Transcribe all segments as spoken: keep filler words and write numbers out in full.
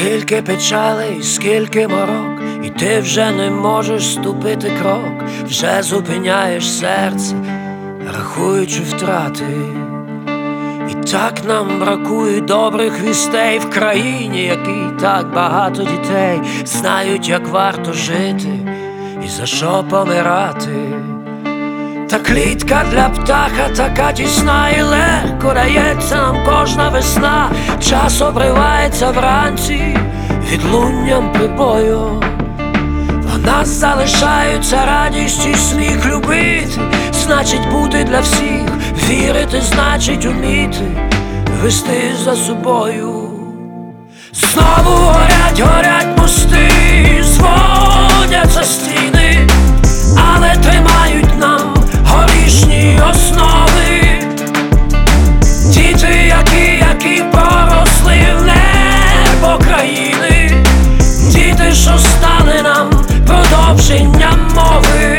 Скільки печалей, скільки морок, і ти вже не можеш ступити крок, вже зупиняєш серце, рахуючи втрати. І так нам бракує добрих вістей в країні, якій так багато дітей знають, як варто жити і за що помирати. Та клітка для птаха така тісна і легко дається нам кожна весна. Час обривається вранці відлунням прибою. В нас залишаються радість і сміх. Любити значить бути для всіх, вірити значить уміти вести за собою. Знову горять, горять мости, зводяться стіни, але тримають нам горішні основи. Діти, які, які поросли в небо країни, діти, що стали нам продовженням мови.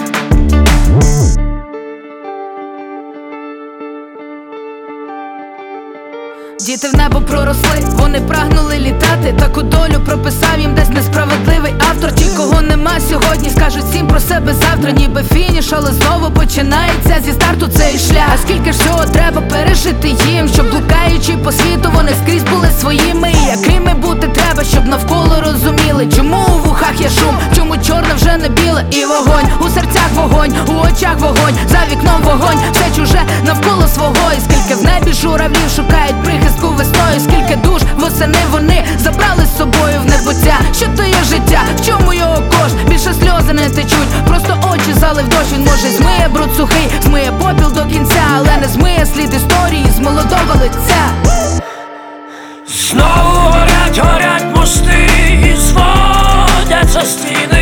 Діти в небо проросли, вони прагнули літати. Таку долю прописав їм десь несправедливий автор. Ті, кого нема сьогодні, скажуть всім про себе завтра. Ніби фініш, але знову починається зі старту цей шлях. А скільки ж всього треба пережити їм, щоб блукаючи по світу вони скрізь були своїми. І якими бути треба, щоб навколо розуміли, чому у вухах є шум, чому чорне вже не біле. І вогонь, у серцях вогонь, у очах вогонь, за вікном вогонь, все чуже навколо свого. І скільки в небі журавлів шукають прихистку весною, скільки душ восени вони забрали з собою в небуття. Що то є життя, в чому його кошт? Більше сльози не течуть, просто очі залив дощ. Він може змиє бруд сухий, змиє попіл до кінця, але не змиє слід історії з молодого лиця. Знову горять, горять мости, і зводяться стіни,